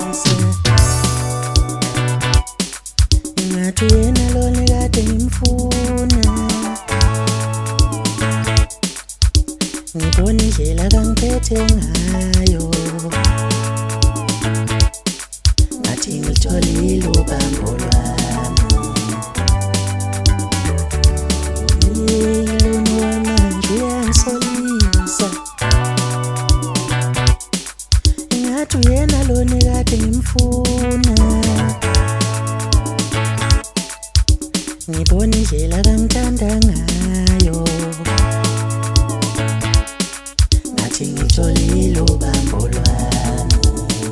Ngathi yena lona kade ngimfuna, ngibona indlela kangiphethe ngayo, ngathi ngilitholile ubambo lwami. Lona wamanje uyangisolisa, ngathi uyena lona kade ngimfuna, ngibona indlela kangithanda ngayo, ngathi ngilitholile ubambo lwami.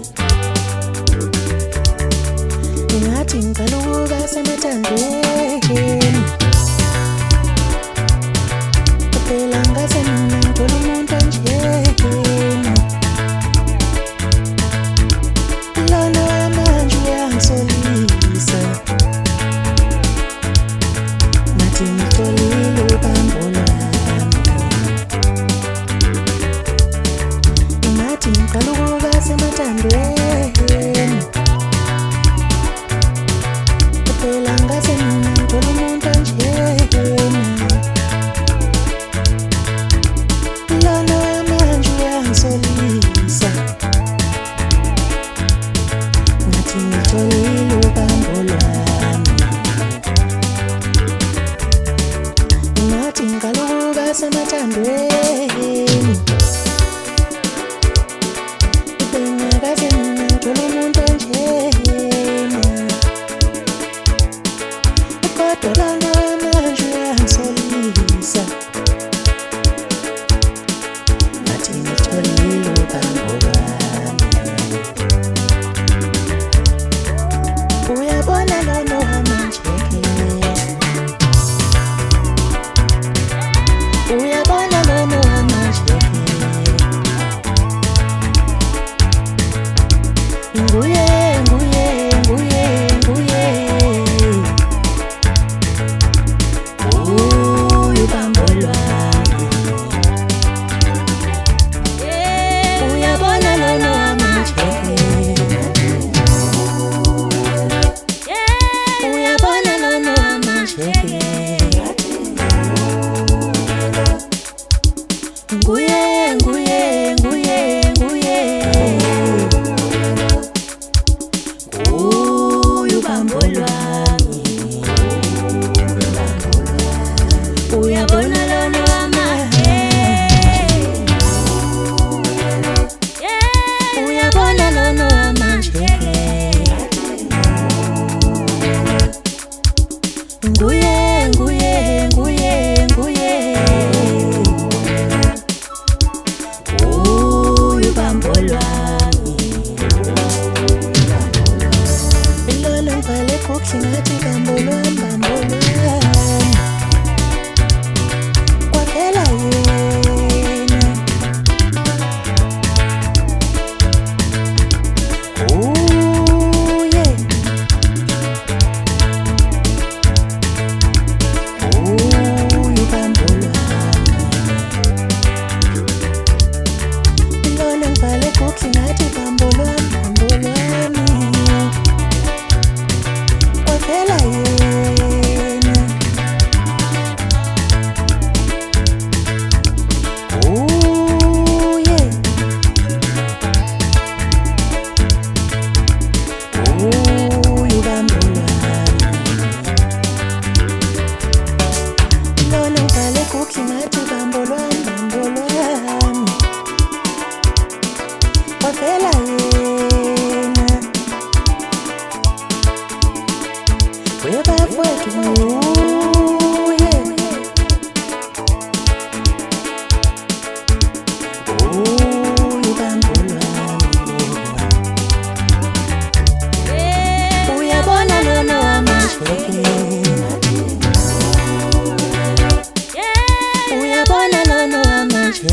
Ngathi ngicela ukuba semathandweni, phela ngase mina ngithola umuntu onjena. Lona manje uyangisolisa, ngathi ngilitholile ubambo lwami. Ngathi ngicela ukuba semathandweni, phela ngase mina ngithola umuntu onjena. Lona manje uyangisolisa, ngathi ngilitholile ubambo lwami. Ngathi ngicela ukuba semathandweni, ngase mina ngithola umuntu onjena. Kodwa lona manje uyangisolisa, ngathi ngilitholile ubambo lwami. Uyabona lona wamanje, uyabona lona wamanje, nguye nguye nguye nguye, ubambo lwami. Uyabona lona wamanje, uyabona lona wamanje, nguye nguye nguye nguye, ubambo lwami. Uyabona lona wamanje, uyabona lona wamanje, nguye nguye nguye nguye, ubambo lwami. Lona ngibhale kuhle ngathi bambo lwami, bambo lwami, kwaphela yena. Yeah. Ubambo lwami. Lona ngibhale kuhle ngathi bambo lwami, bambo lwami, kwaphela yena. Yeah. Ubambo lwami. Lona ngibhale kuhle ngathi bambo lwami, bambo lwami, kwaphela yena. Webafowethu nguye, ubambo lwami. Uyabona lona wamanje, uyabona lona wamanje,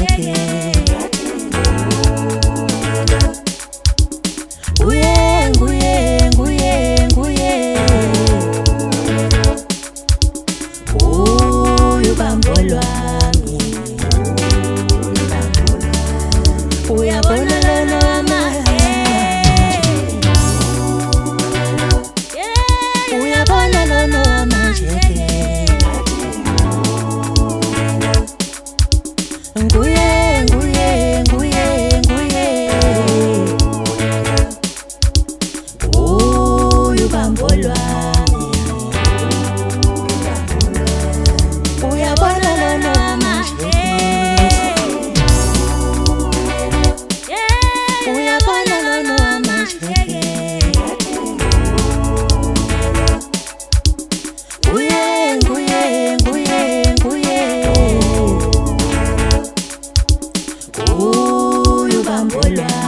nguye nguye nguye nguye, ubambo lwami. Uyabona lona wamanje, bambo lwa